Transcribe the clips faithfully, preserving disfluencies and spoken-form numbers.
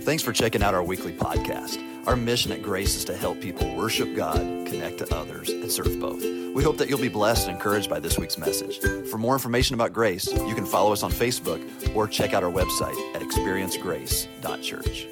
Thanks for checking out our weekly podcast. Our mission at Grace is to help people worship God, connect to others, and serve both. We hope that you'll be blessed and encouraged by this week's message. For more information about Grace, you can follow us on Facebook or check out our website at experience grace dot church.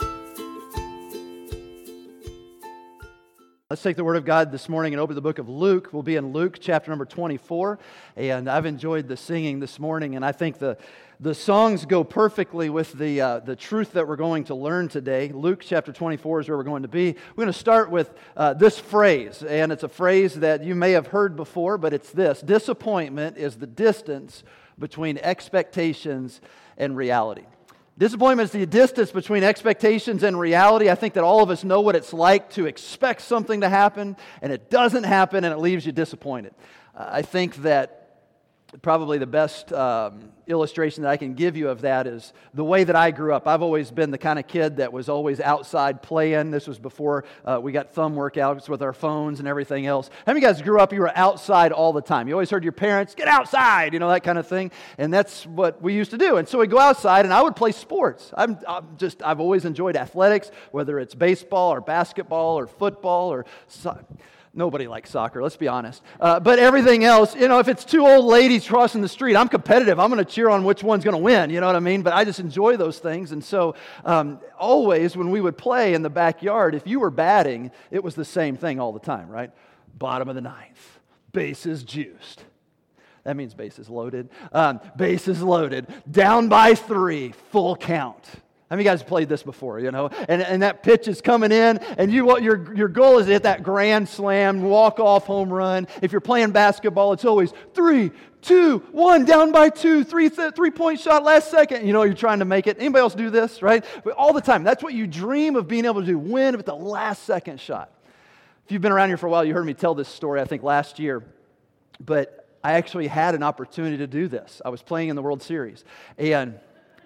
Let's take the Word of God this morning and open the book of Luke. We'll be in Luke chapter number twenty-four, and I've enjoyed the singing this morning, and I think the the songs go perfectly with the uh, the truth that we're going to learn today. Luke chapter twenty-four is where we're going to be. We're going to start with uh, this phrase, and it's a phrase that you may have heard before, but it's this: disappointment is the distance between expectations and reality. Disappointment is the distance between expectations and reality. I think that all of us know what it's like to expect something to happen, and it doesn't happen, and it leaves you disappointed. Uh, I think that probably the best um, illustration that I can give you of that is the way that I grew up. I've always been the kind of kid that was always outside playing. This was before uh, we got thumb workouts with our phones and everything else. How many of you guys grew up, you were outside all the time? You always heard your parents, get outside, you know, that kind of thing. And that's what we used to do. And so we'd go outside and I would play sports. I'm, I'm just, I've always enjoyed athletics, whether it's baseball or basketball or football or so- Nobody likes soccer, let's be honest. Uh, but everything else, you know, if it's two old ladies crossing the street, I'm competitive. I'm going to cheer on which one's going to win, you know what I mean? But I just enjoy those things. And so um, always when we would play in the backyard, if you were batting, it was the same thing all the time, right? Bottom of the ninth, bases juiced. That means bases loaded. Um, bases loaded. Down by three, full count. How many of you guys played this before, you know? And and that pitch is coming in, and you what your your goal is to hit that grand slam, walk-off home run. If you're playing basketball, it's always three, two, one, down by two, three, th- three-point shot last second. You know, you're trying to make it. Anybody else do this, right? But all the time. That's what you dream of being able to do, win with the last second shot. If you've been around here for a while, you heard me tell this story, I think, last year. But I actually had an opportunity to do this. I was playing in the World Series, and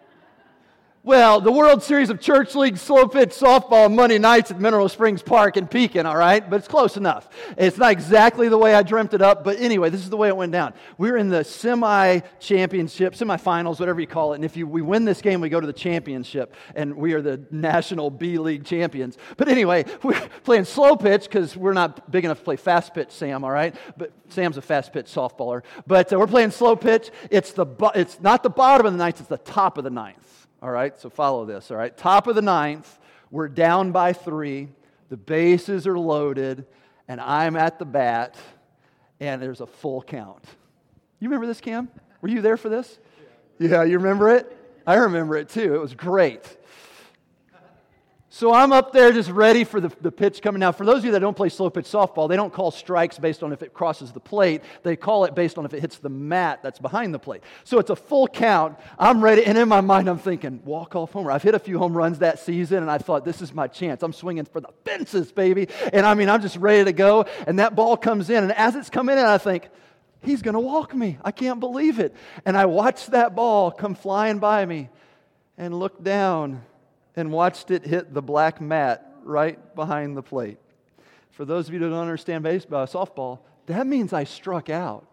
well, the World Series of Church League slow pitch softball Monday nights at Mineral Springs Park in Pekin, all right? But it's close enough. It's not exactly the way I dreamt it up, but anyway, this is the way it went down. We were in the semi-championship, semi-finals, whatever you call it, and if you, we win this game, we go to the championship, and we are the national B-League champions. But anyway, we're playing slow pitch because we're not big enough to play fast pitch, Sam, all right? But Sam's a fast pitch softballer. But uh, we're playing slow pitch. It's the It's not the bottom of the ninth, it's the top of the ninth. All right, so follow this, all right? Top of the ninth, we're down by three, the bases are loaded, and I'm at the bat, and there's a full count. You remember this, Cam? Were you there for this? Yeah, yeah, you remember it? I remember it too. It was great. So I'm up there just ready for the, the pitch coming out. For those of you that don't play slow pitch softball, they don't call strikes based on if it crosses the plate. They call it based on if it hits the mat that's behind the plate. So it's a full count. I'm ready, and in my mind I'm thinking, walk-off homer. I've hit a few home runs that season, and I thought, this is my chance. I'm swinging for the fences, baby. And I mean, I'm just ready to go, and that ball comes in, and as it's coming in, I think, he's going to walk me. I can't believe it. And I watched that ball come flying by me and looked down and watched it hit the black mat right behind the plate. For those of you that don't understand baseball, softball, that means I struck out.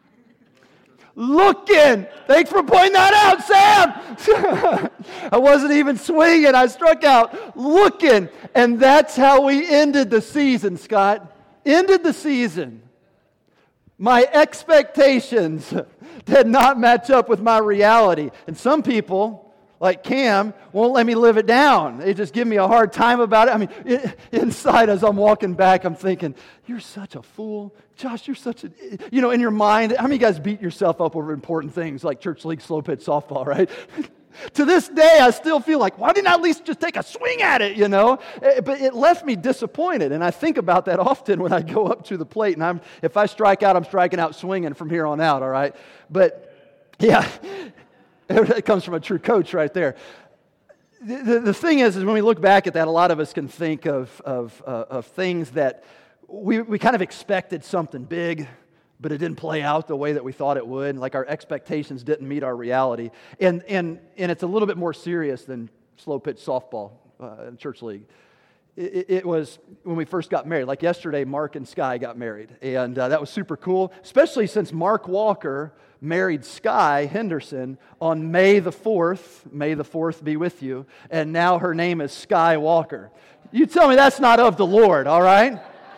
Looking! Thanks for pointing that out, Sam! I wasn't even swinging, I struck out. Looking! And that's how we ended the season, Scott. Ended the season. My expectations did not match up with my reality. And some people, like Cam, won't let me live it down. They just give me a hard time about it. I mean, it, inside as I'm walking back, I'm thinking, you're such a fool. Josh, you're such a, you know, in your mind, how many of you guys beat yourself up over important things like church league slow pitch softball, right? To this day, I still feel like, why didn't I at least just take a swing at it, you know? But it left me disappointed, and I think about that often when I go up to the plate, and I'm if I strike out, I'm striking out swinging from here on out, all right? But, yeah, it comes from a true coach right there. The, the, the thing is, is when we look back at that, a lot of us can think of, of, uh, of things that we, we kind of expected something big, but it didn't play out the way that we thought it would. Like our expectations didn't meet our reality. And and and it's a little bit more serious than slow pitch softball uh, in church league. It, it was when we first got married. Like yesterday, Mark and Sky got married. And uh, that was super cool, especially since Mark Walker married Sky Henderson on May the fourth. May the fourth be with you. And now her name is Sky Walker. You tell me that's not of the Lord, all right?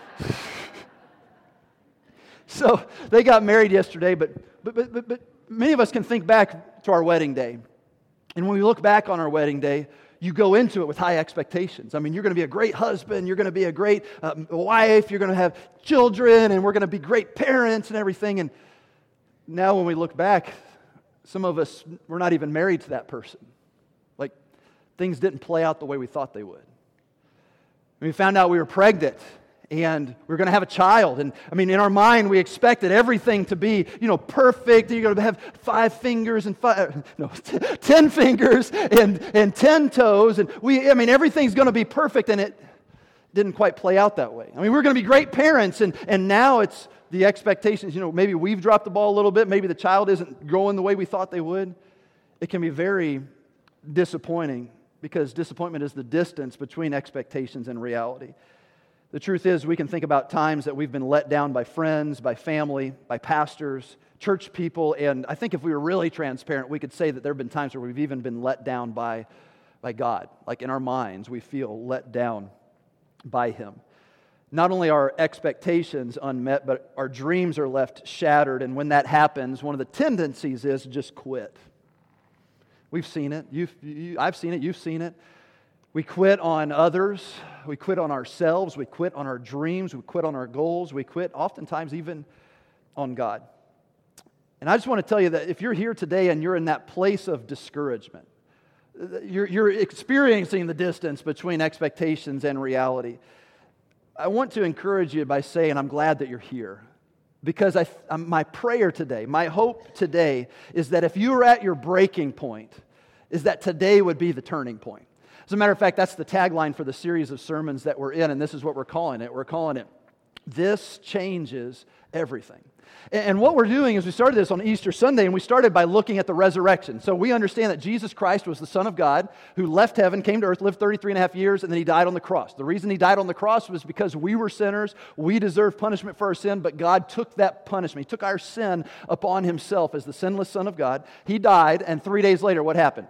So they got married yesterday, but, but, but, but, but many of us can think back to our wedding day. And when we look back on our wedding day, you go into it with high expectations. I mean, you're going to be a great husband, you're going to be a great um, wife, you're going to have children, and we're going to be great parents and everything. And now when we look back, some of us, we're not even married to that person. Like, things didn't play out the way we thought they would. We found out we were pregnant, and we were going to have a child. And I mean, in our mind, we expected everything to be, you know, perfect. You're going to have five fingers and five, no, ten fingers and, and ten toes. And we, I mean, everything's going to be perfect. And it didn't quite play out that way. I mean, we're going to be great parents. And, and now it's the expectations, you know, maybe we've dropped the ball a little bit. Maybe the child isn't growing the way we thought they would. It can be very disappointing because disappointment is the distance between expectations and reality. The truth is, we can think about times that we've been let down by friends, by family, by pastors, church people, and I think if we were really transparent, we could say that there have been times where we've even been let down by, by God. Like in our minds, we feel let down by Him. Not only are expectations unmet, but our dreams are left shattered, and when that happens, one of the tendencies is to just quit. We've seen it. You've, you, I've seen it. You've seen it. We quit on others, we quit on ourselves, we quit on our dreams, we quit on our goals, we quit oftentimes even on God. And I just want to tell you that if you're here today and you're in that place of discouragement, you're, you're experiencing the distance between expectations and reality, I want to encourage you by saying I'm glad that you're here. Because I, my prayer today, my hope today is that if you are at your breaking point, is that today would be the turning point. As a matter of fact, that's the tagline for the series of sermons that we're in, and this is what we're calling it. We're calling it, This Changes Everything. And what we're doing is we started this on Easter Sunday, and we started by looking at the resurrection. So we understand that Jesus Christ was the Son of God who left heaven, came to earth, lived thirty-three and a half years, and then He died on the cross. The reason He died on the cross was because we were sinners. We deserved punishment for our sin, but God took that punishment. He took our sin upon Himself as the sinless Son of God. He died, and three days later, what happened?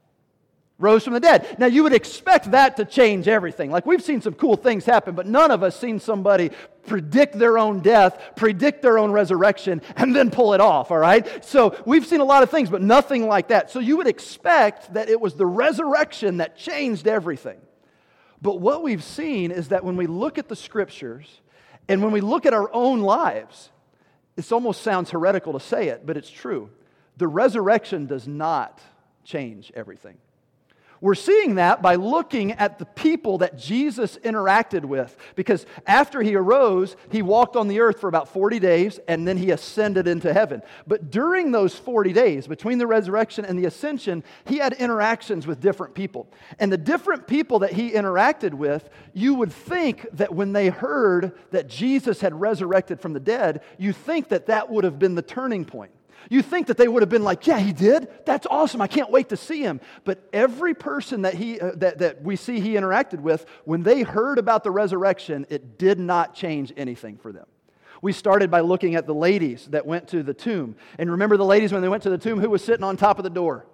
Rose from the dead. Now, you would expect that to change everything. Like, we've seen some cool things happen, but none of us seen somebody predict their own death, predict their own resurrection, and then pull it off, all right? So, we've seen a lot of things, but nothing like that. So, you would expect that it was the resurrection that changed everything. But what we've seen is that when we look at the Scriptures, and when we look at our own lives, it almost sounds heretical to say it, but it's true. The resurrection does not change everything. We're seeing that by looking at the people that Jesus interacted with. Because after He arose, He walked on the earth for about forty days, and then He ascended into heaven. But during those forty days, between the resurrection and the ascension, He had interactions with different people. And the different people that He interacted with, you would think that when they heard that Jesus had resurrected from the dead, you think that that would have been the turning point. You think that they would have been like, yeah, He did? That's awesome. I can't wait to see Him. But every person that he uh, that, that we see He interacted with, when they heard about the resurrection, it did not change anything for them. We started by looking at the ladies that went to the tomb. And remember the ladies when they went to the tomb, who was sitting on top of the door?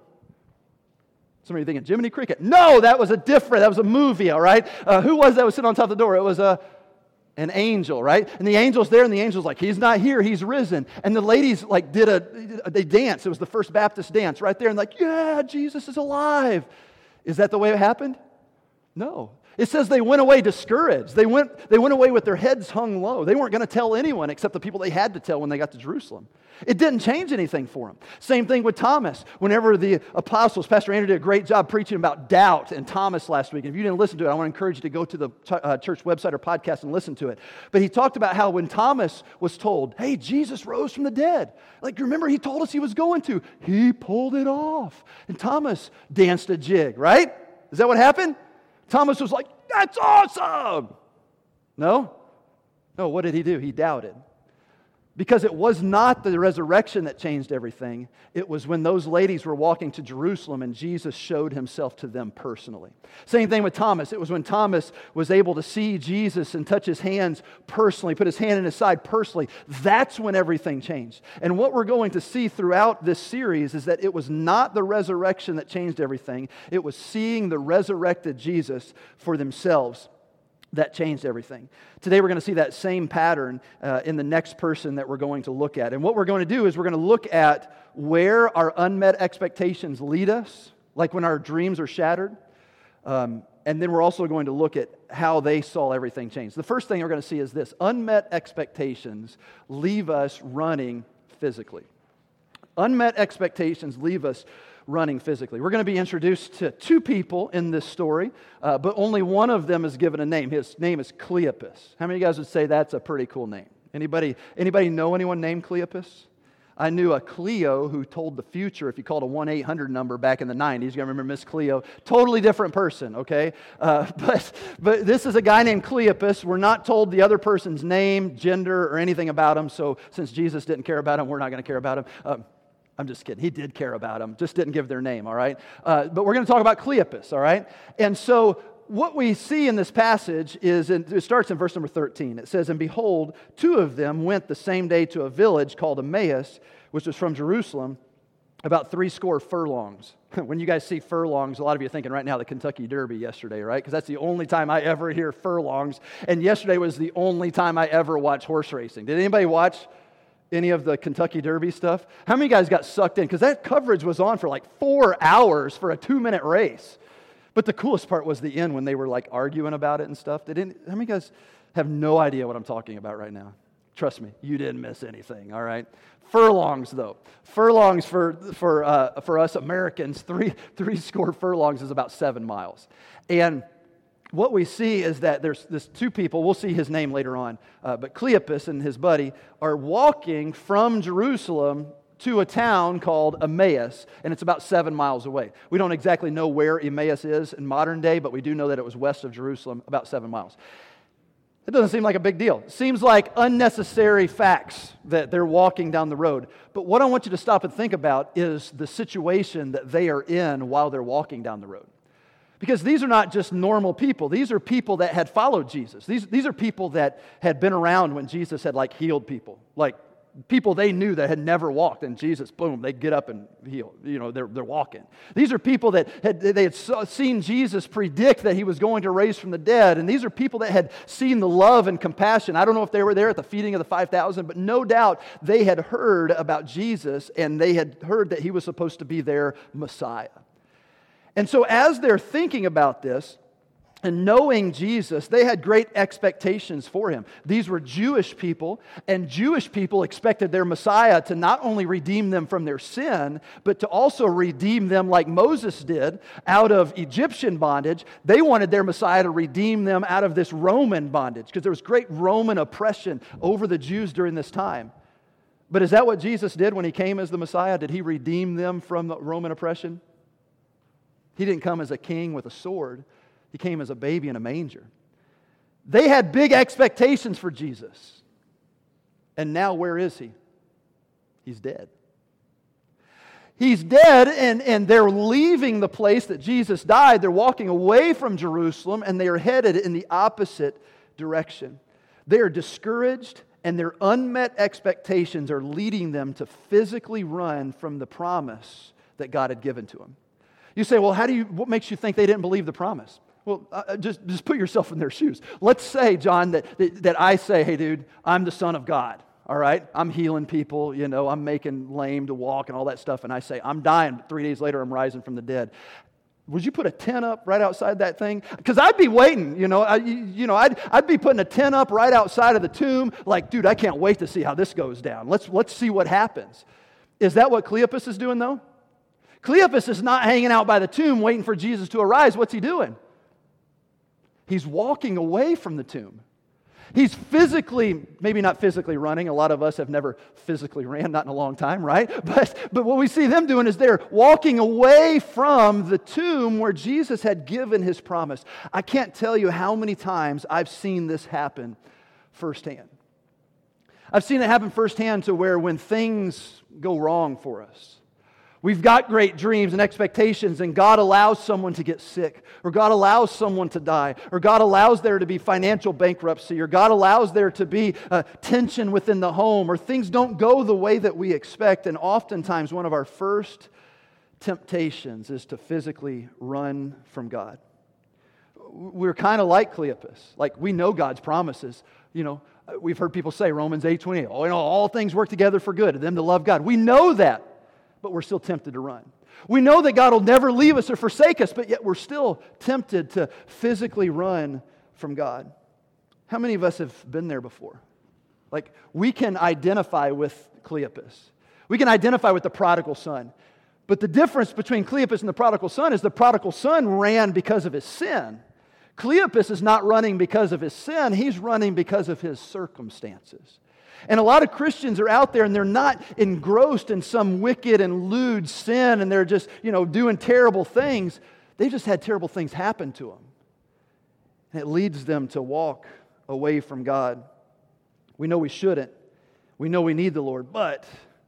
Somebody thinking, Jiminy Cricket. No, that was a different, that was a movie, all right? Uh, who was that was sitting on top of the door? It was a... An angel, right? And the angel's there, and the angel's like, He's not here, He's risen. And the ladies like did a, they danced. It was the First Baptist dance right there, and like, yeah, Jesus is alive. Is that the way it happened? No. It says they went away discouraged. They went, they went away with their heads hung low. They weren't going to tell anyone except the people they had to tell when they got to Jerusalem. It didn't change anything for them. Same thing with Thomas. Whenever the apostles, Pastor Andrew did a great job preaching about doubt and Thomas last week. And if you didn't listen to it, I want to encourage you to go to the uh, church website or podcast and listen to it. But he talked about how when Thomas was told, hey, Jesus rose from the dead. Like, remember, He told us He was going to. He pulled it off. And Thomas danced a jig, right? Is that what happened? Thomas was like, that's awesome. No? No, what did he do? He doubted. Because it was not the resurrection that changed everything. It was when those ladies were walking to Jerusalem and Jesus showed himself to them personally. Same thing with Thomas. It was when Thomas was able to see Jesus and touch his hands personally, put his hand in his side personally. That's when everything changed. And what we're going to see throughout this series is that it was not the resurrection that changed everything. It was seeing the resurrected Jesus for themselves that changed everything. Today we're going to see that same pattern uh, in the next person that we're going to look at. And what we're going to do is we're going to look at where our unmet expectations lead us, like when our dreams are shattered. Um, and then we're also going to look at how they saw everything change. The first thing we're going to see is this: unmet expectations leave us running physically. Unmet expectations leave us running physically. We're going to be introduced to two people in this story, uh, but only one of them is given a name. His name is Cleopas. How many of you guys would say that's a pretty cool name? Anybody, anybody know anyone named Cleopas? I knew a Cleo who told the future if you called a one eight hundred number back in the nineties. You remember Miss Cleo? Totally different person, okay? Uh, but, but this is a guy named Cleopas. We're not told the other person's name, gender, or anything about him, so since Jesus didn't care about him, we're not going to care about him. Um, I'm just kidding. He did care about them, just didn't give their name, all right? Uh, but we're going to talk about Cleopas, all right? And so what we see in this passage is, in, it starts in verse number thirteen. It says, "And behold, two of them went the same day to a village called Emmaus, which was from Jerusalem, about three score furlongs." When you guys see furlongs, a lot of you are thinking right now the Kentucky Derby yesterday, right? Because that's the only time I ever hear furlongs. And yesterday was the only time I ever watched horse racing. Did anybody watch any of the Kentucky Derby stuff? How many guys got sucked in? Because that coverage was on for like four hours for a two-minute race. But the coolest part was the end when they were like arguing about it and stuff. They didn't. How many guys have no idea what I'm talking about right now? Trust me, you didn't miss anything, all right? Furlongs, though. Furlongs for for uh, for us Americans, three three score furlongs is about seven miles. And what we see is that there's this two people, we'll see his name later on, uh, but Cleopas and his buddy are walking from Jerusalem to a town called Emmaus, and it's about seven miles away. We don't exactly know where Emmaus is in modern day, but we do know that it was west of Jerusalem, about seven miles. It doesn't seem like a big deal. It seems like unnecessary facts that they're walking down the road. But what I want you to stop and think about is the situation that they are in while they're walking down the road. Because these are not just normal people. These are people that had followed Jesus. These, these are people that had been around when Jesus had like healed people. Like people they knew that had never walked, and Jesus, boom, they get up and heal. You know, they're, they're walking. These are people that had, they had seen Jesus predict that he was going to raise from the dead. And these are people that had seen the love and compassion. I don't know if they were there at the feeding of the five thousand, but no doubt they had heard about Jesus, and they had heard that he was supposed to be their Messiah. And so as they're thinking about this and knowing Jesus, they had great expectations for him. These were Jewish people, and Jewish people expected their Messiah to not only redeem them from their sin, but to also redeem them like Moses did out of Egyptian bondage. They wanted their Messiah to redeem them out of this Roman bondage, because there was great Roman oppression over the Jews during this time. But is that what Jesus did when he came as the Messiah? Did he redeem them from the Roman oppression? He didn't come as a king with a sword. He came as a baby in a manger. They had big expectations for Jesus. And now where is he? He's dead. He's dead, and, and they're leaving the place that Jesus died. They're walking away from Jerusalem, and they are headed in the opposite direction. They are discouraged, and their unmet expectations are leading them to physically run from the promise that God had given to them. You say, well, how do you, what makes you think they didn't believe the promise? Well, uh, just, just put yourself in their shoes. Let's say, John, that, that, that I say, hey, dude, I'm the Son of God, all right? I'm healing people, you know, I'm making lame to walk and all that stuff, and I say, I'm dying, but three days later I'm rising from the dead. Would you put a tent up right outside that thing? Because I'd be waiting, you know, I, you know, I'd, I'd be putting a tent up right outside of the tomb, like, dude, I can't wait to see how this goes down. Let's, let's see what happens. Is that what Cleopas is doing, though? Cleopas is not hanging out by the tomb waiting for Jesus to arise. What's he doing? He's walking away from the tomb. He's physically, maybe not physically running. A lot of us have never physically ran, not in a long time, right? But, but what we see them doing is they're walking away from the tomb where Jesus had given his promise. I can't tell you how many times I've seen this happen firsthand. I've seen it happen firsthand to where when things go wrong for us, we've got great dreams and expectations, and God allows someone to get sick, or God allows someone to die, or God allows there to be financial bankruptcy, or God allows there to be uh, tension within the home, or things don't go the way that we expect. And oftentimes one of our first temptations is to physically run from God. We're kind of like Cleopas. Like, we know God's promises. You know, we've heard people say Romans eight twenty-eight, oh, you know, all things work together for good to them to love God. We know that. But we're still tempted to run. We know that God will never leave us or forsake us, but yet we're still tempted to physically run from God. How many of us have been there before? Like, we can identify with Cleopas. We can identify with the prodigal son. But the difference between Cleopas and the prodigal son is the prodigal son ran because of his sin. Cleopas is not running because of his sin. He's running because of his circumstances. And a lot of Christians are out there and they're not engrossed in some wicked and lewd sin and they're just, you know, doing terrible things. They've just had terrible things happen to them. And it leads them to walk away from God. We know we shouldn't. We know we need the Lord. But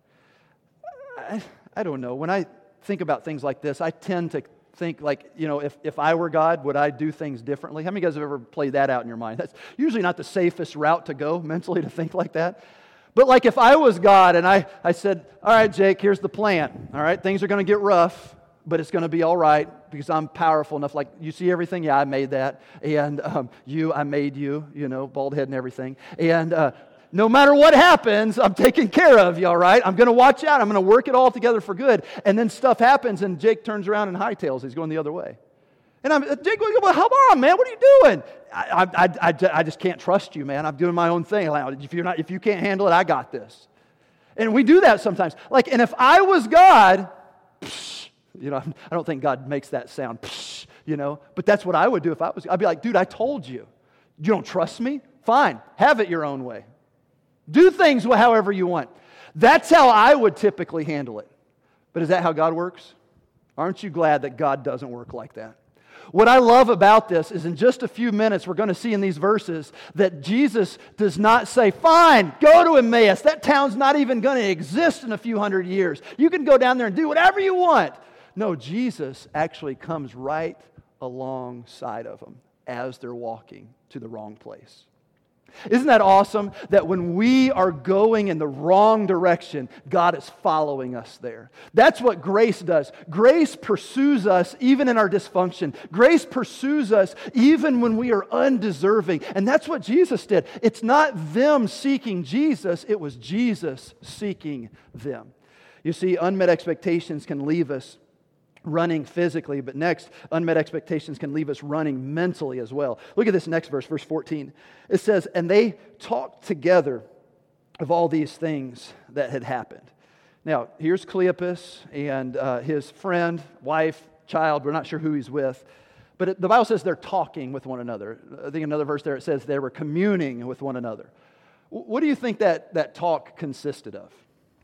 I, I don't know. When I think about things like this, I tend to think like, you know, if, if I were God, would I do things differently? How many of you guys have ever played that out in your mind? That's usually not the safest route to go mentally, to think like that. But like if I was God and I, I said, all right, Jake, here's the plan. All right, things are going to get rough, but it's going to be all right because I'm powerful enough. Like, you see everything? Yeah, I made that. And um, you, I made you, you know, bald head and everything. And uh, no matter what happens, I'm taking care of you, all right? I'm going to watch out. I'm going to work it all together for good. And then stuff happens, and Jake turns around and hightails. He's going the other way. And I'm, Jake, well, come on, man. What are you doing? I, I, I, I just can't trust you, man. I'm doing my own thing. If you're not, if you can't handle it, I got this. And we do that sometimes. Like, and if I was God, psh, you know, I don't think God makes that sound, psh, you know, but that's what I would do if I was. I'd be like, dude, I told you. You don't trust me? Fine. Have it your own way. Do things however you want. That's how I would typically handle it. But is that how God works? Aren't you glad that God doesn't work like that? What I love about this is in just a few minutes we're going to see in these verses that Jesus does not say, fine, go to Emmaus. That town's not even going to exist in a few hundred years. You can go down there and do whatever you want. No, Jesus actually comes right alongside of them as they're walking to the wrong place. Isn't that awesome that when we are going in the wrong direction, God is following us there? That's what grace does. Grace pursues us even in our dysfunction. Grace pursues us even when we are undeserving. And that's what Jesus did. It's not them seeking Jesus, it was Jesus seeking them. You see, unmet expectations can leave us running physically, but next, unmet expectations can leave us running mentally as well. Look at this next verse, verse fourteen. It says, and they talked together of all these things that had happened. Now, here's Cleopas and uh, his friend, wife, child, we're not sure who he's with, but it, the Bible says they're talking with one another. I think another verse there it says they were communing with one another. What do you think that, that talk consisted of?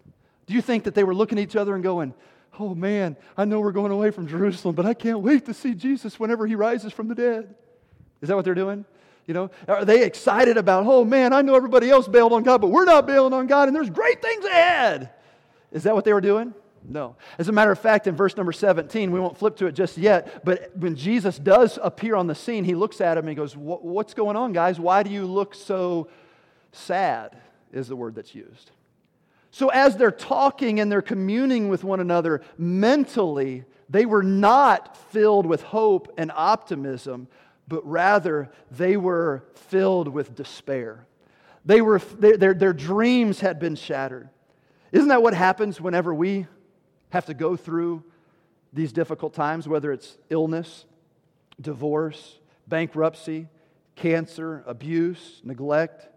Do you think that they were looking at each other and going, oh man, I know we're going away from Jerusalem, but I can't wait to see Jesus whenever He rises from the dead? Is that what they're doing? You know, are they excited about, oh man, I know everybody else bailed on God, but we're not bailing on God, and there's great things ahead? Is that what they were doing? No. As a matter of fact, in verse number seventeen, we won't flip to it just yet, but when Jesus does appear on the scene, He looks at him and He goes, what's going on, guys? Why do you look so sad, is the word that's used. So as they're talking and they're communing with one another mentally, they were not filled with hope and optimism, but rather they were filled with despair. They were, their, their, their dreams had been shattered. Isn't that what happens whenever we have to go through these difficult times, whether it's illness, divorce, bankruptcy, cancer, abuse, neglect?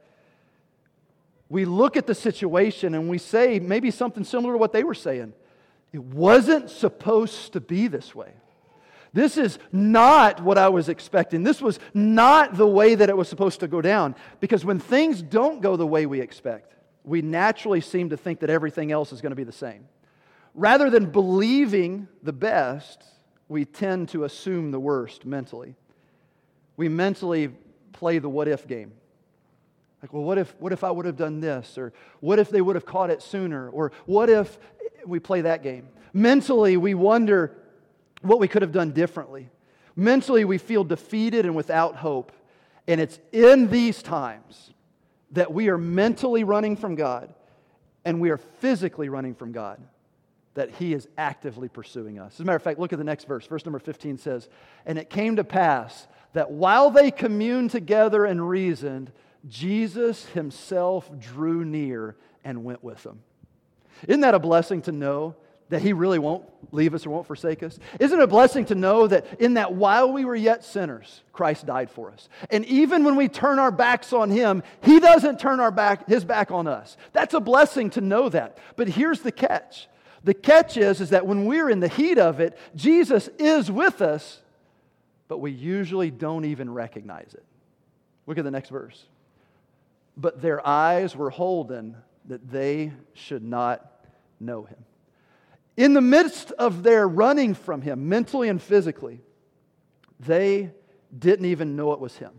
We look at the situation and we say maybe something similar to what they were saying. It wasn't supposed to be this way. This is not what I was expecting. This was not the way that it was supposed to go down. Because when things don't go the way we expect, we naturally seem to think that everything else is going to be the same. Rather than believing the best, we tend to assume the worst mentally. We mentally play the what-if game. Like, well, what if, what if I would have done this? Or what if they would have caught it sooner? Or what if we play that game? Mentally, we wonder what we could have done differently. Mentally, we feel defeated and without hope. And it's in these times that we are mentally running from God and we are physically running from God, that He is actively pursuing us. As a matter of fact, look at the next verse. Verse number fifteen says, "And it came to pass that while they communed together and reasoned, Jesus Himself drew near and went with them." Isn't that a blessing to know that He really won't leave us or won't forsake us? Isn't it a blessing to know that in that while we were yet sinners, Christ died for us? And even when we turn our backs on Him, He doesn't turn our back, His back on us. That's a blessing to know that. But here's the catch. The catch is, is that when we're in the heat of it, Jesus is with us, but we usually don't even recognize it. Look at the next verse. "But their eyes were holden that they should not know Him." In the midst of their running from Him, mentally and physically, they didn't even know it was Him.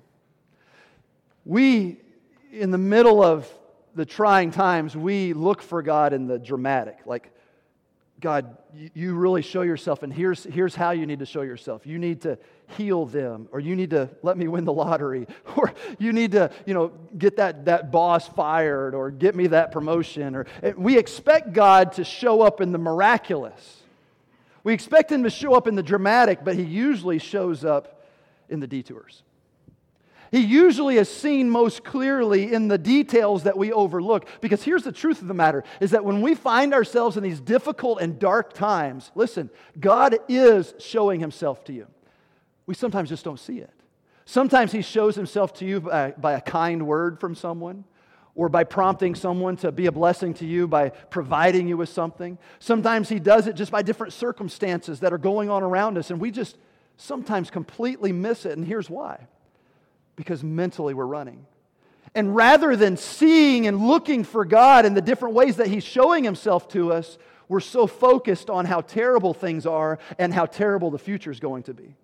We, in the middle of the trying times, we look for God in the dramatic, like, God, you really show yourself, and here's, here's how you need to show yourself. You need to heal them, or you need to let me win the lottery, or you need to, you know, get that, that boss fired, or get me that promotion. Or we expect God to show up in the miraculous. We expect Him to show up in the dramatic, but He usually shows up in the detours. He usually is seen most clearly in the details that we overlook. Because here's the truth of the matter, is that when we find ourselves in these difficult and dark times, listen, God is showing Himself to you. We sometimes just don't see it. Sometimes He shows Himself to you by, by a kind word from someone, or by prompting someone to be a blessing to you by providing you with something. Sometimes He does it just by different circumstances that are going on around us, and we just sometimes completely miss it. And here's why. Because mentally we're running. And rather than seeing and looking for God in the different ways that He's showing Himself to us, we're so focused on how terrible things are and how terrible the future is going to be.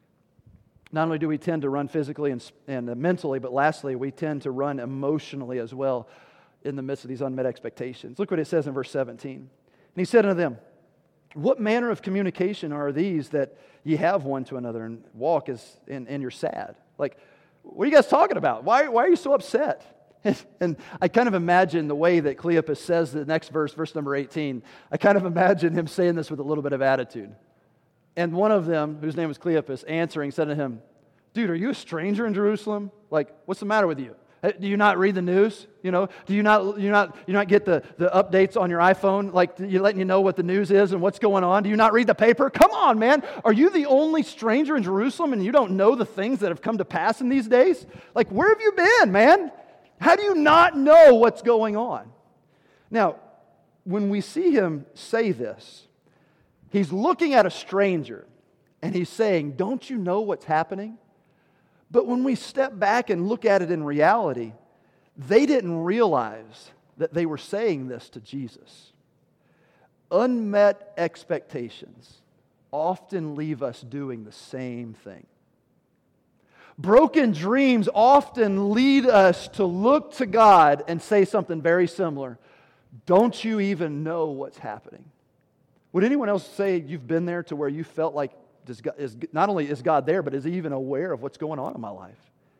Not only do we tend to run physically and, and mentally, but lastly, we tend to run emotionally as well in the midst of these unmet expectations. Look what it says in verse seventeen. "And He said unto them, What manner of communication are these that ye have one to another and walk as and, and you're sad?" Like, what are you guys talking about? Why, why are you so upset? And, and I kind of imagine the way that Cleopas says the next verse, verse number eighteen, I kind of imagine him saying this with a little bit of attitude. "And one of them, whose name was Cleopas, answering, said to him, Dude, are you a stranger in Jerusalem? Like, what's the matter with you? Do you not read the news? You know, do you not you not you not get the, the updates on your iPhone, like you letting you know what the news is and what's going on? Do you not read the paper? Come on, man. Are you the only stranger in Jerusalem and you don't know the things that have come to pass in these days? Like, where have you been, man? How do you not know what's going on?" Now, when we see him say this, he's looking at a stranger and he's saying, "Don't you know what's happening?" But when we step back and look at it in reality, they didn't realize that they were saying this to Jesus. Unmet expectations often leave us doing the same thing. Broken dreams often lead us to look to God and say something very similar. Don't you even know what's happening? Would anyone else say you've been there to where you felt like Does God, is, not only is God there, but is He even aware of what's going on in my life?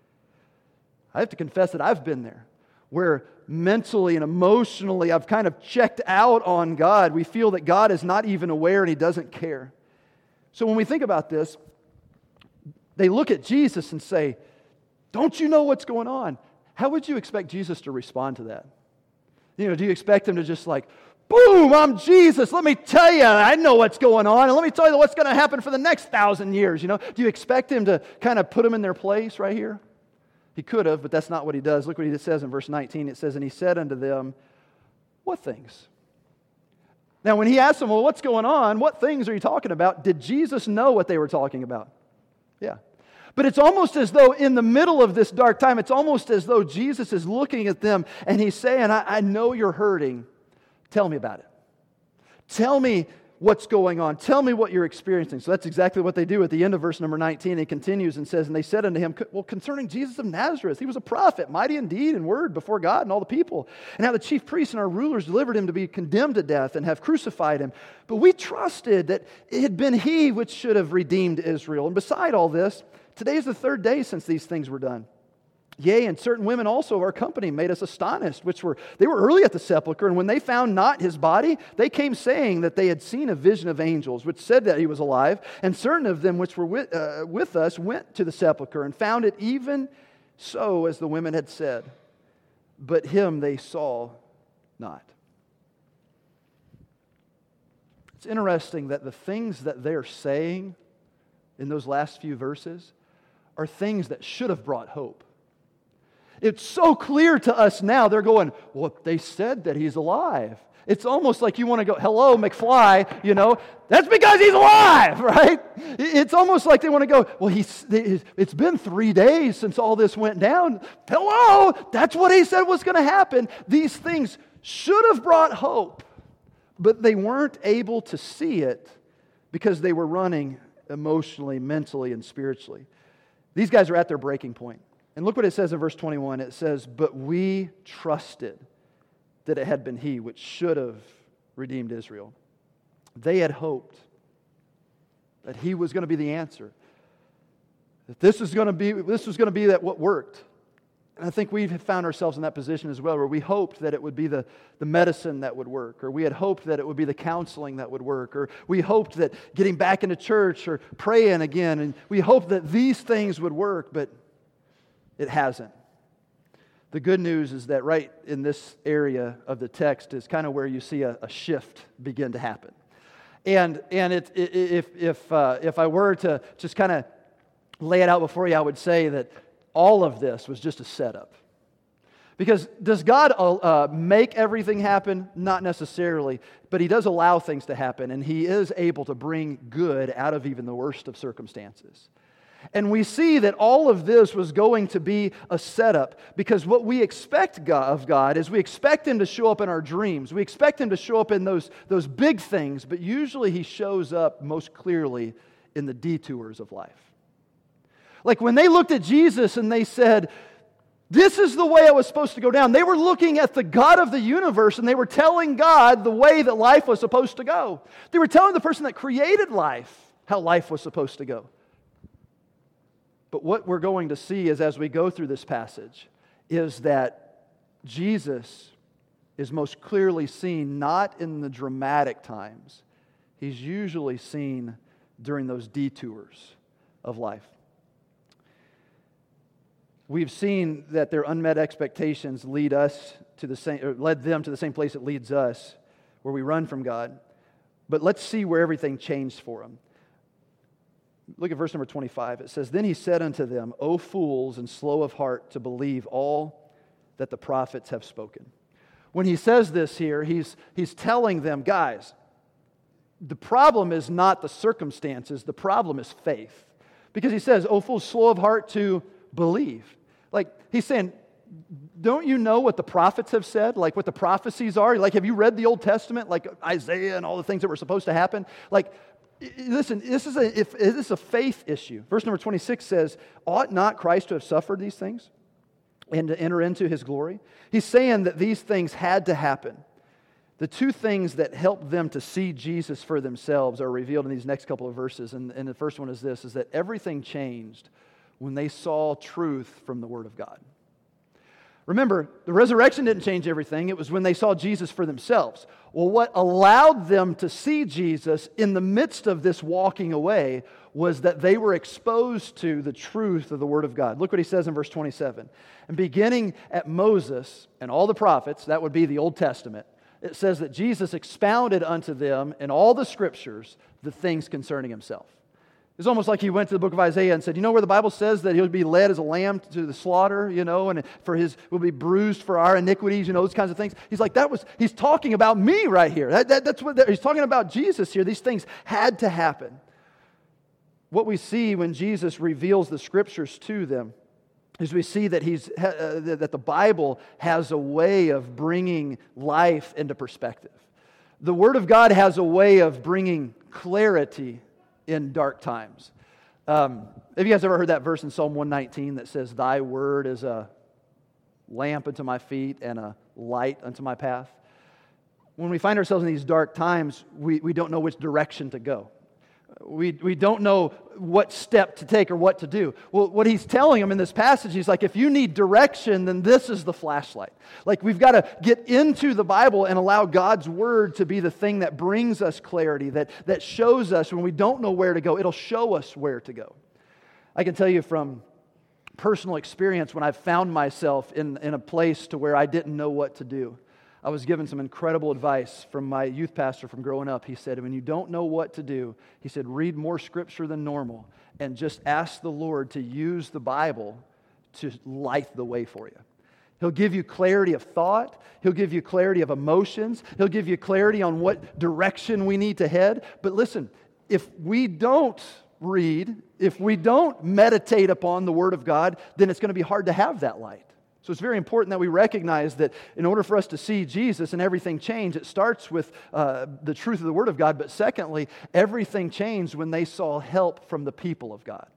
I have to confess that I've been there, where mentally and emotionally I've kind of checked out on God. We feel that God is not even aware and He doesn't care. So when we think about this, they look at Jesus and say, "Don't you know what's going on?" How would you expect Jesus to respond to that? You know, do you expect Him to just like, "Boom, I'm Jesus. Let me tell you, I know what's going on. And let me tell you what's going to happen for the next thousand years." You know, do you expect Him to kind of put them in their place right here? He could have, but that's not what He does. Look what He says in verse nineteen. It says, "And He said unto them, What things?" Now, when He asked them, "Well, what's going on? What things are you talking about?" Did Jesus know what they were talking about? Yeah. But it's almost as though in the middle of this dark time, it's almost as though Jesus is looking at them and He's saying, I, I know you're hurting. Tell me about it. Tell me what's going on. Tell me what you're experiencing. So that's exactly what they do at the end of verse number nineteen. He continues and says, and they said unto him, well, concerning Jesus of Nazareth, he was a prophet, mighty in deed and word before God and all the people. And how the chief priests and our rulers delivered him to be condemned to death and have crucified him. But we trusted that it had been he which should have redeemed Israel. And beside all this, today is the third day since these things were done. Yea, and certain women also of our company made us astonished, which were, they were early at the sepulchre, and when they found not his body, they came saying that they had seen a vision of angels, which said that he was alive. And certain of them which were with, uh, with us went to the sepulchre, and found it even so as the women had said. But him they saw not. It's interesting that the things that they're saying in those last few verses are things that should have brought hope. It's so clear to us now. They're going, well, they said that he's alive. It's almost like you want to go, hello, McFly, you know. That's because he's alive, right? It's almost like they want to go, well, he's, it's been three days since all this went down. Hello, that's what he said was going to happen. These things should have brought hope, but they weren't able to see it because they were running emotionally, mentally, and spiritually. These guys are at their breaking point. And look what it says in verse twenty-one. It says, but we trusted that it had been he which should have redeemed Israel. They had hoped that he was going to be the answer. That this was going to be, this was going to be that what worked. And I think we've found ourselves in that position as well, where we hoped that it would be the, the medicine that would work, or we had hoped that it would be the counseling that would work, or we hoped that getting back into church or praying again, and we hoped that these things would work, but it hasn't. The good news is that right in this area of the text is kind of where you see a, a shift begin to happen. And and it, it, if if uh, if I were to just kind of lay it out before you, I would say that all of this was just a setup. Because does God uh, make everything happen? Not necessarily, but He does allow things to happen, and He is able to bring good out of even the worst of circumstances. And we see that all of this was going to be a setup, because what we expect of God is we expect Him to show up in our dreams. We expect Him to show up in those, those big things, but usually He shows up most clearly in the detours of life. Like when they looked at Jesus and they said, this is the way it was supposed to go down. They were looking at the God of the universe and they were telling God the way that life was supposed to go. They were telling the person that created life how life was supposed to go. But what we're going to see is as we go through this passage is that Jesus is most clearly seen not in the dramatic times. He's usually seen during those detours of life. We've seen that their unmet expectations lead us to the same, or led them to the same place it leads us, where we run from God. But let's see where everything changed for them. Look at verse number twenty-five. It says, then he said unto them, O fools and slow of heart to believe all that the prophets have spoken. When he says this here, he's, he's telling them, guys, the problem is not the circumstances, the problem is faith. Because he says, O fools, slow of heart to believe. Like, he's saying, don't you know what the prophets have said? Like, what the prophecies are? Like, have you read the Old Testament? Like Isaiah and all the things that were supposed to happen? Like, listen, this is a, if, this is a faith issue. Verse number twenty-six says, ought not Christ to have suffered these things and to enter into His glory? He's saying that these things had to happen. The two things that help them to see Jesus for themselves are revealed in these next couple of verses. And, and the first one is this, is that everything changed when they saw truth from the Word of God. Remember, the resurrection didn't change everything. It was when they saw Jesus for themselves. Well, what allowed them to see Jesus in the midst of this walking away was that they were exposed to the truth of the Word of God. Look what he says in verse twenty-seven. And beginning at Moses and all the prophets, that would be the Old Testament, it says that Jesus expounded unto them in all the Scriptures the things concerning Himself. It's almost like he went to the book of Isaiah and said, you know where the Bible says that He'll be led as a lamb to the slaughter, you know, and for His will be bruised for our iniquities, you know, those kinds of things. He's like, that was, he's talking about me right here. That, that, that's what, he's talking about Jesus here. These things had to happen. What we see when Jesus reveals the Scriptures to them is we see that he's uh, that the Bible has a way of bringing life into perspective. The Word of God has a way of bringing clarity in dark times. Um, have you guys ever heard that verse in Psalm one nineteen that says, "Thy word is a lamp unto my feet and a light unto my path"? When we find ourselves in these dark times, we, we don't know which direction to go. We, we don't know what step to take or what to do. Well, what he's telling them in this passage, he's like, if you need direction, then this is the flashlight. Like, we've got to get into the Bible and allow God's Word to be the thing that brings us clarity, that, that shows us when we don't know where to go, it'll show us where to go. I can tell you from personal experience when I've found myself in, in a place to where I didn't know what to do. I was given some incredible advice from my youth pastor from growing up. He said, when you don't know what to do, he said, read more scripture than normal and just ask the Lord to use the Bible to light the way for you. He'll give you clarity of thought. He'll give you clarity of emotions. He'll give you clarity on what direction we need to head. But listen, if we don't read, if we don't meditate upon the Word of God, then it's going to be hard to have that light. So it's very important that we recognize that in order for us to see Jesus and everything change, it starts with uh, the truth of the Word of God, but secondly, everything changed when they saw help from the people of God.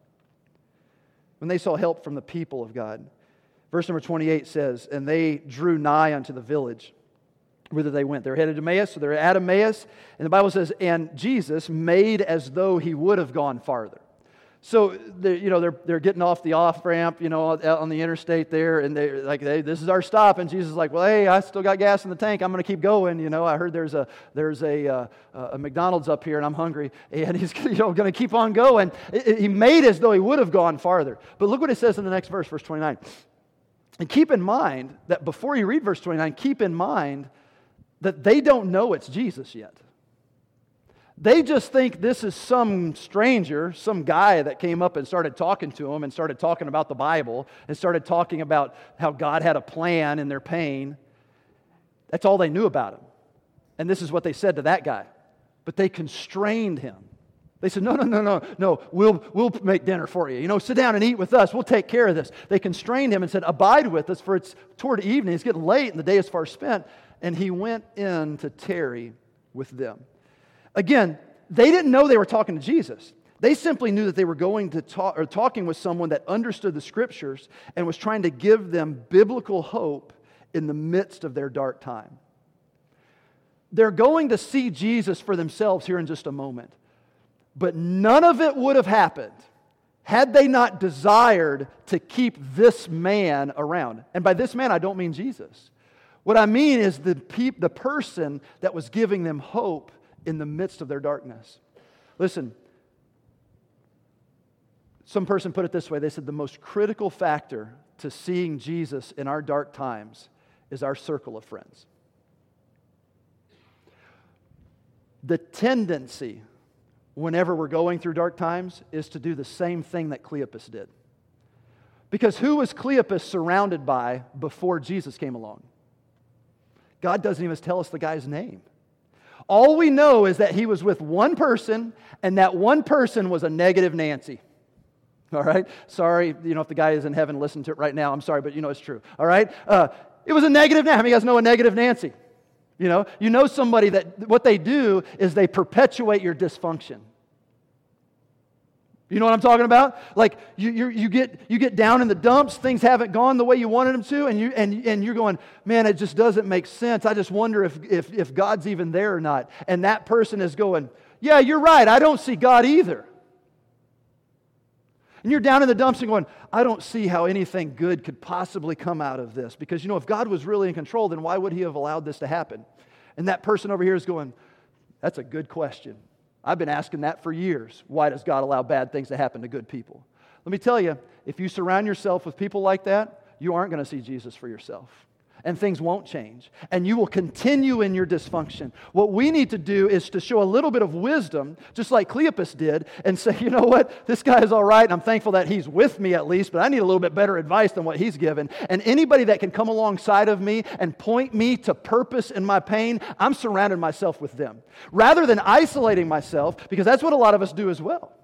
When they saw help from the people of God. Verse number twenty-eight says, and they drew nigh unto the village whither they went. They're headed to Emmaus, so they're at Emmaus, and the Bible says, and Jesus made as though he would have gone farther. So, you know, they're they're getting off the off ramp, you know, out on the interstate there, and they're like, hey, "This is our stop." And Jesus is like, "Well, hey, I still got gas in the tank. I'm going to keep going." You know, I heard there's a there's a uh, a McDonald's up here, and I'm hungry, and he's you know going to keep on going. He made as though he would have gone farther, but look what it says in the next verse, verse twenty-nine. And keep in mind that before you read verse twenty-nine, keep in mind that they don't know it's Jesus yet. They just think this is some stranger, some guy that came up and started talking to them and started talking about the Bible and started talking about how God had a plan in their pain. That's all they knew about him. And this is what they said to that guy. But they constrained him. They said, no, no, no, no, no, we'll, we'll make dinner for you. You know, sit down and eat with us. We'll take care of this. They constrained him and said, abide with us, for it's toward evening. It's getting late and the day is far spent. And he went in to tarry with them. Again, they didn't know they were talking to Jesus. They simply knew that they were going to talk or talking with someone that understood the Scriptures and was trying to give them biblical hope in the midst of their dark time. They're going to see Jesus for themselves here in just a moment. But none of it would have happened had they not desired to keep this man around. And by this man, I don't mean Jesus. What I mean is the, pe- the person that was giving them hope in the midst of their darkness. Listen, some person put it this way. They said the most critical factor to seeing Jesus in our dark times is our circle of friends. The tendency, whenever we're going through dark times, is to do the same thing that Cleopas did. Because who was Cleopas surrounded by before Jesus came along? God doesn't even tell us the guy's name. All we know is that he was with one person, and that one person was a negative Nancy. All right? Sorry, you know, if the guy is in heaven, listen to it right now. I'm sorry, but you know it's true. All right? Uh, it was a negative Nancy. How many of you guys know a negative Nancy? You know, you know somebody that what they do is they perpetuate your dysfunction. You know what I'm talking about? Like you, you, you get you get down in the dumps, things haven't gone the way you wanted them to, and you and and you're going, man, it just doesn't make sense. I just wonder if if if God's even there or not. And that person is going, yeah, you're right. I don't see God either. And you're down in the dumps and going, I don't see how anything good could possibly come out of this. Because, you know, if God was really in control, then why would He have allowed this to happen? And that person over here is going, that's a good question. I've been asking that for years. Why does God allow bad things to happen to good people? Let me tell you, if you surround yourself with people like that, you aren't going to see Jesus for yourself. And things won't change. And you will continue in your dysfunction. What we need to do is to show a little bit of wisdom, just like Cleopas did, and say, you know what, this guy is all right, and I'm thankful that he's with me at least, but I need a little bit better advice than what he's given. And anybody that can come alongside of me and point me to purpose in my pain, I'm surrounding myself with them. Rather than isolating myself, because that's what a lot of us do as well.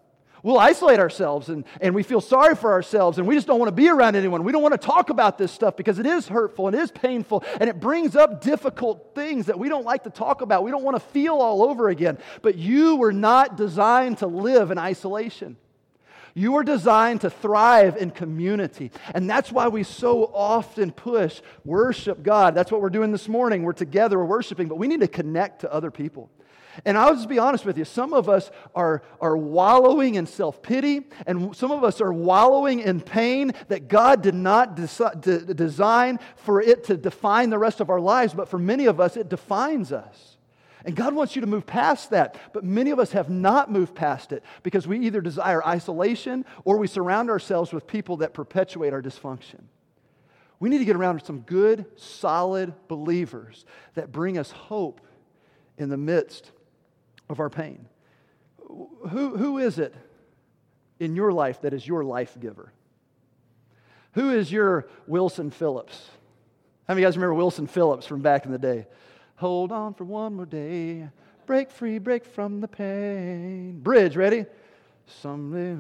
We'll isolate ourselves and, and we feel sorry for ourselves and we just don't want to be around anyone. We don't want to talk about this stuff because it is hurtful and it is painful and it brings up difficult things that we don't like to talk about. We don't want to feel all over again. But you were not designed to live in isolation. You were designed to thrive in community. And that's why we so often push worship God. That's what we're doing this morning. We're together, we're worshiping, but we need to connect to other people. And I'll just be honest with you, some of us are, are wallowing in self-pity, and some of us are wallowing in pain that God did not desi- de- design for it to define the rest of our lives, but for many of us, it defines us. And God wants you to move past that, but many of us have not moved past it because we either desire isolation or we surround ourselves with people that perpetuate our dysfunction. We need to get around some good, solid believers that bring us hope in the midst of our pain. Who, who is it in your life that is your life giver? Who is your Wilson Phillips? How many of you guys remember Wilson Phillips from back in the day? Hold on for one more day, break free, break from the pain. Bridge, ready? Someday.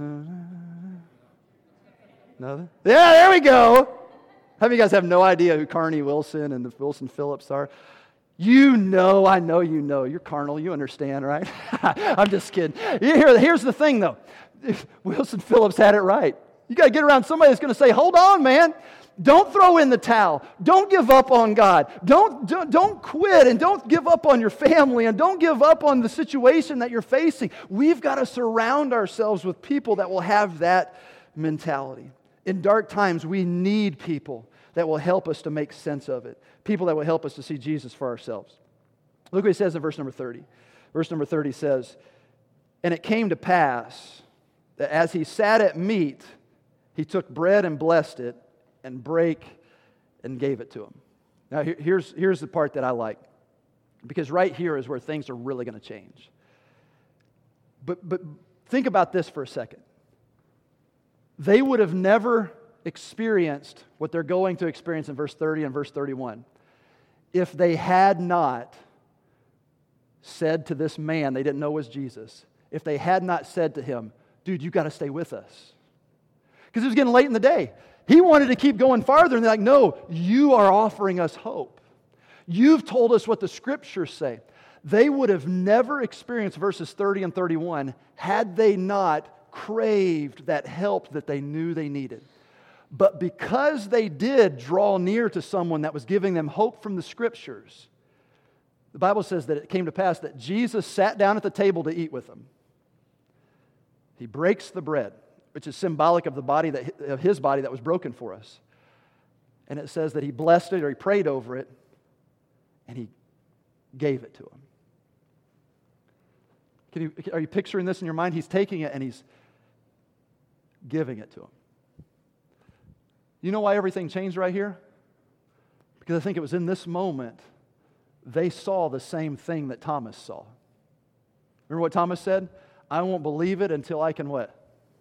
Another? Yeah, there we go. How many of you guys have no idea who Carney Wilson and the Wilson Phillips are? You know, I know you know. You're carnal, you understand, right? I'm just kidding. Here, here's the thing, though. Wilson Phillips had it right. You got to get around somebody that's going to say, hold on, man. Don't throw in the towel. Don't give up on God. Don't, don't, don't quit and don't give up on your family and don't give up on the situation that you're facing. We've got to surround ourselves with people that will have that mentality. In dark times, we need people that will help us to make sense of it. People that will help us to see Jesus for ourselves. Look what he says in verse number thirty. Verse number thirty says, and it came to pass that as he sat at meat, he took bread and blessed it and brake and gave it to him. Now here, here's, here's the part that I like. Because right here is where things are really going to change. But, but think about this for a second. They would have never experienced what they're going to experience in verse thirty and verse thirty-one if they had not said to this man they didn't know was Jesus, if they had not said to him, dude, you got to stay with us. Because it was getting late in the day. He wanted to keep going farther, and they're like, no, you are offering us hope. You've told us what the Scriptures say. They would have never experienced verses thirty and thirty-one had they not craved that help that they knew they needed. But because they did draw near to someone that was giving them hope from the Scriptures, the Bible says that it came to pass that Jesus sat down at the table to eat with them. He breaks the bread, which is symbolic of the body that of his body that was broken for us. And it says that he blessed it or he prayed over it and he gave it to him. Can you, are you picturing this in your mind? He's taking it and he's giving it to him. You know why everything changed right here? Because I think it was in this moment they saw the same thing that Thomas saw. Remember what Thomas said? I won't believe it until I can what?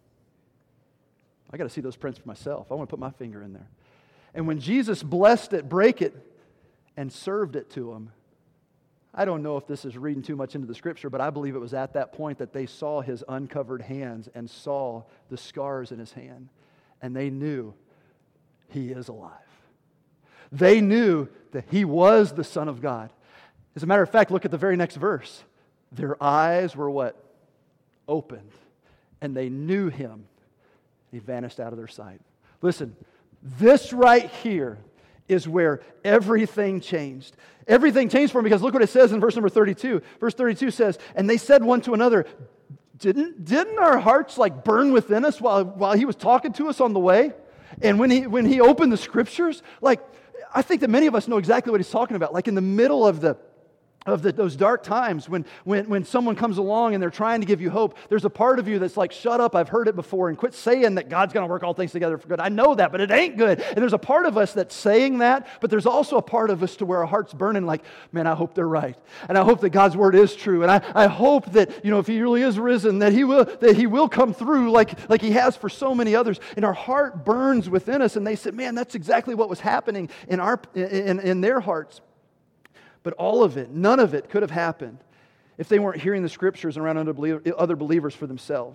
I got to see those prints for myself. I want to put my finger in there. And when Jesus blessed it, break it, and served it to him, I don't know if this is reading too much into the Scripture, but I believe it was at that point that they saw his uncovered hands and saw the scars in his hand. And they knew he is alive. They knew that he was the Son of God. As a matter of fact, look at the very next verse. Their eyes were what? Opened. And they knew him. He vanished out of their sight. Listen, this right here is where everything changed. Everything changed for him because look what it says in verse number thirty-two. Verse thirty-two says, and they said one to another, didn't, didn't our hearts like burn within us while, while he was talking to us on the way? And when he when he opened the Scriptures, like, I think that many of us know exactly what he's talking about. Like in the middle of the of the, those dark times when, when, when someone comes along and they're trying to give you hope, there's a part of you that's like, shut up, I've heard it before, and quit saying that God's going to work all things together for good. I know that, but it ain't good. And there's a part of us that's saying that, but there's also a part of us to where our heart's burning like, man, I hope they're right. And I hope that God's Word is true. And I, I hope that, you know, if He really is risen, that He will that He will come through like, like He has for so many others. And our heart burns within us. And they said, man, that's exactly what was happening in our in, in their hearts. But all of it, none of it could have happened if they weren't hearing the Scriptures around other believers for themselves.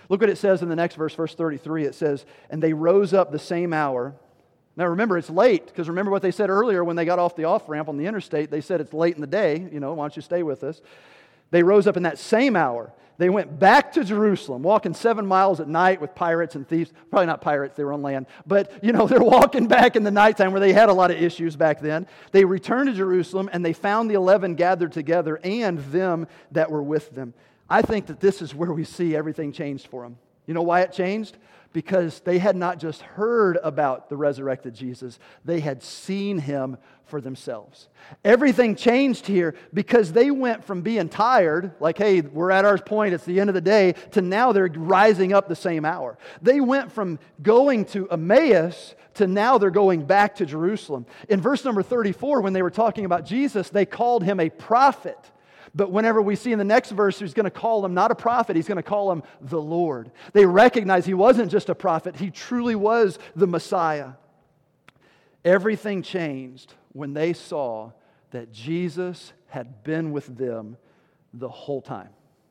Look what it says in the next verse, verse thirty-three. It says, and they rose up the same hour. Now remember, it's late, because remember what they said earlier when they got off the off-ramp on the interstate. They said it's late in the day, you know, why don't you stay with us? They rose up in that same hour. They went back to Jerusalem, walking seven miles at night with pirates and thieves. Probably not pirates, they were on land. But, you know, they're walking back in the nighttime where they had a lot of issues back then. They returned to Jerusalem, and they found the eleven gathered together and them that were with them. I think that this is where we see everything changed for them. You know why it changed? Because they had not just heard about the resurrected Jesus, they had seen Him for themselves. Everything changed here because they went from being tired, like, hey, we're at our point, it's the end of the day, to now they're rising up the same hour. They went from going to Emmaus to now they're going back to Jerusalem. In verse number thirty-four, when they were talking about Jesus, they called Him a prophet. But whenever we see in the next verse, He's going to call Him not a prophet, He's going to call Him the Lord. They recognize He wasn't just a prophet, He truly was the Messiah. Everything changed when they saw that Jesus had been with them the whole time.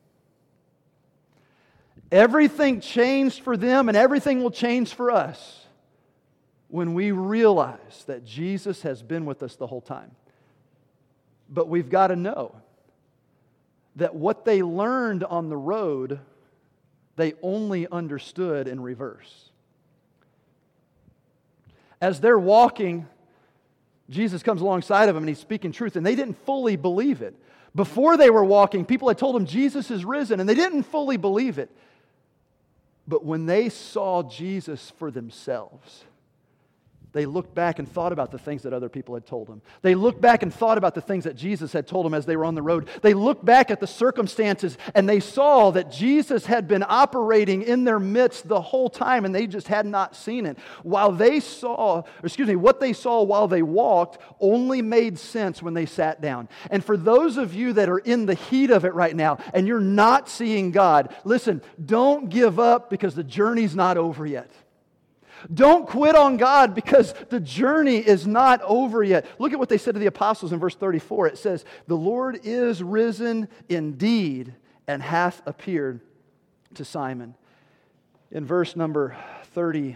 Everything changed for them, and everything will change for us when we realize that Jesus has been with us the whole time. But we've got to know that what they learned on the road, they only understood in reverse. As they're walking, Jesus comes alongside of them and He's speaking truth, and they didn't fully believe it. Before they were walking, people had told them Jesus is risen, and they didn't fully believe it. But when they saw Jesus for themselves, they looked back and thought about the things that other people had told them. They looked back and thought about the things that Jesus had told them as they were on the road. They looked back at the circumstances and they saw that Jesus had been operating in their midst the whole time, and they just had not seen it. While they saw, or excuse me, what they saw while they walked only made sense when they sat down. And for those of you that are in the heat of it right now and you're not seeing God, listen, don't give up because the journey's not over yet. Don't quit on God because the journey is not over yet. Look at what they said to the apostles in verse thirty-four. It says, the Lord is risen indeed and hath appeared to Simon. In verse number thirty,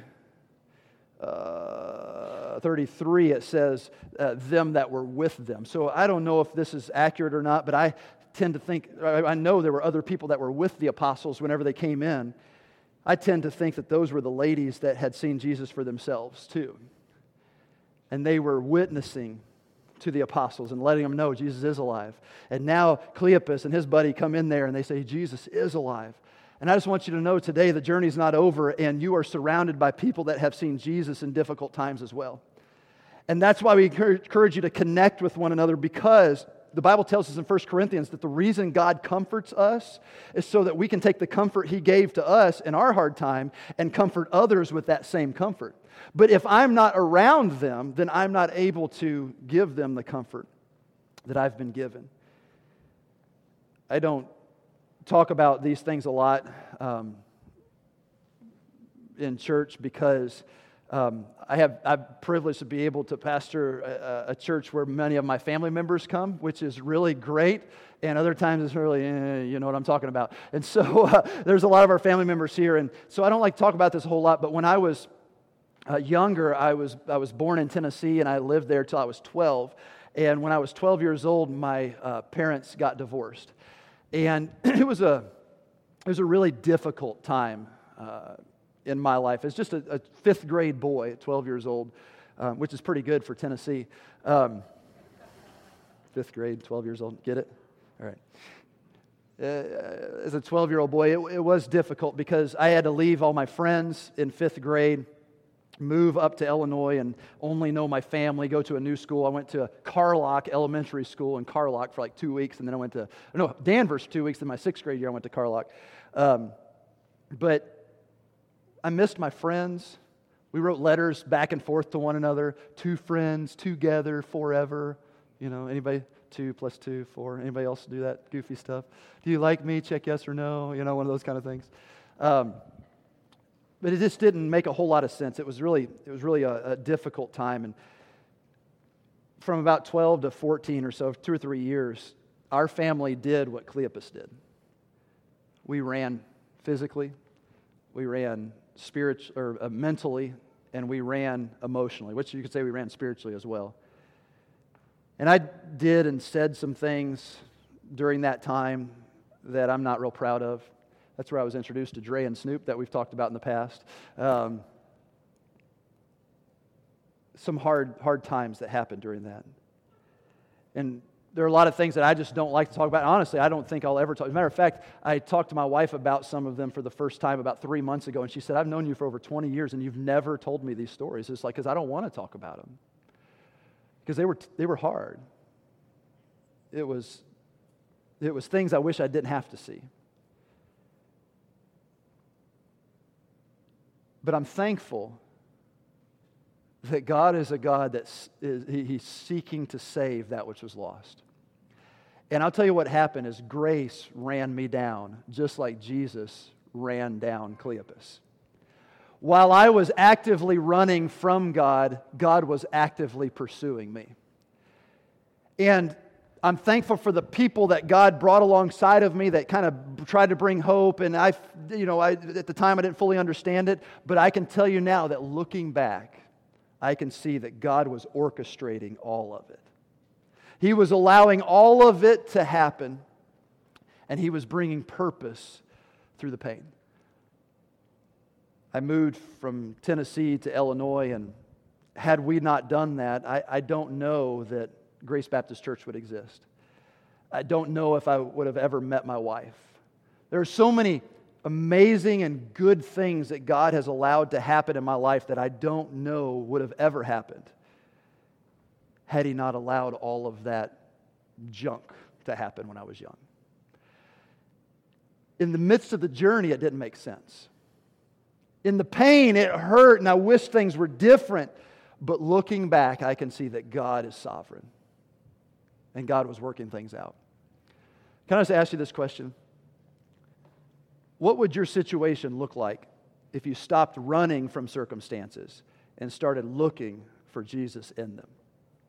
uh, thirty-three, it says, uh, them that were with them. So I don't know if this is accurate or not, but I tend to think, I know there were other people that were with the apostles whenever they came in. I tend to think that those were the ladies that had seen Jesus for themselves too. And they were witnessing to the apostles and letting them know Jesus is alive. And now Cleopas and his buddy come in there and they say, Jesus is alive. And I just want you to know today the journey's not over, and you are surrounded by people that have seen Jesus in difficult times as well. And that's why we encourage you to connect with one another, because the Bible tells us in First Corinthians that the reason God comforts us is so that we can take the comfort He gave to us in our hard time and comfort others with that same comfort. But if I'm not around them, then I'm not able to give them the comfort that I've been given. I don't talk about these things a lot um, in church because Um, I have I'm privileged to be able to pastor a, a church where many of my family members come, which is really great. And other times it's really, eh, you know what I'm talking about. And so uh, there's a lot of our family members here. And so I don't like to talk about this a whole lot, but when I was uh, younger, I was I was born in Tennessee, and I lived there till I was twelve. And when I was twelve years old, my uh, parents got divorced. And it was a it was a really difficult time uh in my life. As just a, a fifth grade boy at twelve years old, um, which is pretty good for Tennessee. Um, fifth grade, twelve years old, get it? All right. Uh, as a twelve-year-old boy, it, it was difficult because I had to leave all my friends in fifth grade, move up to Illinois and only know my family, go to a new school. I went to Carlock Elementary School in Carlock for like two weeks, and then I went to, no, Danvers for two weeks. In my sixth grade year, I went to Carlock. Um, but I missed my friends. We wrote letters back and forth to one another. Two friends, together, forever. You know, anybody? Two plus two, four. Anybody else do that goofy stuff? Do you like me? Check yes or no. You know, one of those kind of things. Um, but it just didn't make a whole lot of sense. It was really, it was really a, a difficult time. And from about twelve to fourteen or so, two or three years, our family did what Cleopas did. We ran physically. we ran spiritual or uh, mentally, and we ran emotionally, which you could say we ran spiritually as well. And I did and said some things during that time that I'm not real proud of. That's where I was introduced to Dre and Snoop that we've talked about in the past. Um, some hard, hard times that happened during that. And there are a lot of things that I just don't like to talk about. Honestly, I don't think I'll ever talk. As a matter of fact, I talked to my wife about some of them for the first time about three months ago, and she said, I've known you for over twenty years, and you've never told me these stories. It's like, because I don't want to talk about them. Because they were, they were hard. It was, it was things I wish I didn't have to see. But I'm thankful that God is a God that is, He's seeking to save that which was lost. And I'll tell you what happened is grace ran me down, just like Jesus ran down Cleopas. While I was actively running from God, God was actively pursuing me. And I'm thankful for the people that God brought alongside of me that kind of tried to bring hope. And I, you know, I, at the time I didn't fully understand it, but I can tell you now that looking back, I can see that God was orchestrating all of it. He was allowing all of it to happen, and He was bringing purpose through the pain. I moved from Tennessee to Illinois, and had we not done that, I, I don't know that Grace Baptist Church would exist. I don't know if I would have ever met my wife. There are so many amazing and good things that God has allowed to happen in my life that I don't know would have ever happened had He not allowed all of that junk to happen when I was young. In the midst of the journey, it didn't make sense. In the pain, it hurt, and I wish things were different. But looking back, I can see that God is sovereign, and God was working things out. Can I just ask you this question? What would your situation look like if you stopped running from circumstances and started looking for Jesus in them?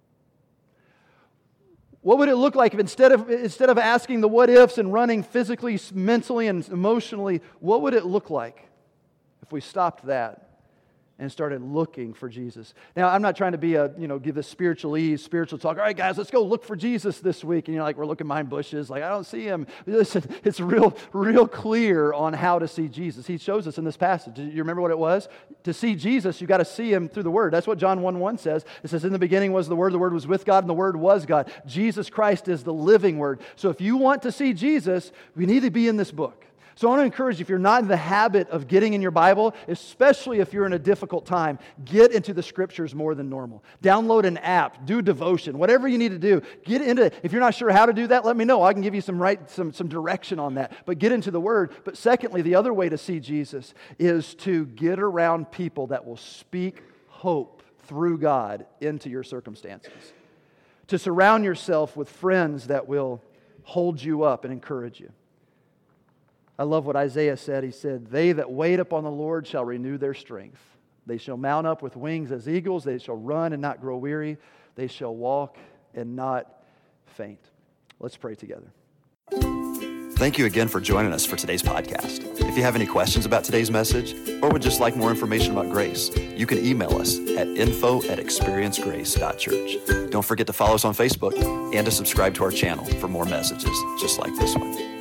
What would it look like if instead of, instead of asking the what ifs and running physically, mentally, and emotionally, what would it look like if we stopped that and started looking for Jesus? Now, I'm not trying to be a, you know, give this spiritualese, spiritual talk. All right, guys, let's go look for Jesus this week. And you're like, we're looking behind bushes, like, I don't see Him. Listen, it's real, real clear on how to see Jesus. He shows us in this passage. Do you remember what it was? To see Jesus, you got to see Him through the Word. That's what John one one says. It says, in the beginning was the Word, the Word was with God, and the Word was God. Jesus Christ is the living Word. So if you want to see Jesus, we need to be in this book. So I want to encourage you, if you're not in the habit of getting in your Bible, especially if you're in a difficult time, get into the Scriptures more than normal. Download an app, do devotion, whatever you need to do. Get into it. If you're not sure how to do that, let me know. I can give you some right, some, some direction on that. But get into the Word. But secondly, the other way to see Jesus is to get around people that will speak hope through God into your circumstances. To surround yourself with friends that will hold you up and encourage you. I love what Isaiah said. He said, they that wait upon the Lord shall renew their strength. They shall mount up with wings as eagles. They shall run and not grow weary. They shall walk and not faint. Let's pray together. Thank you again for joining us for today's podcast. If you have any questions about today's message or would just like more information about Grace, you can email us at info at experiencegrace dot church. Don't forget to follow us on Facebook and to subscribe to our channel for more messages just like this one.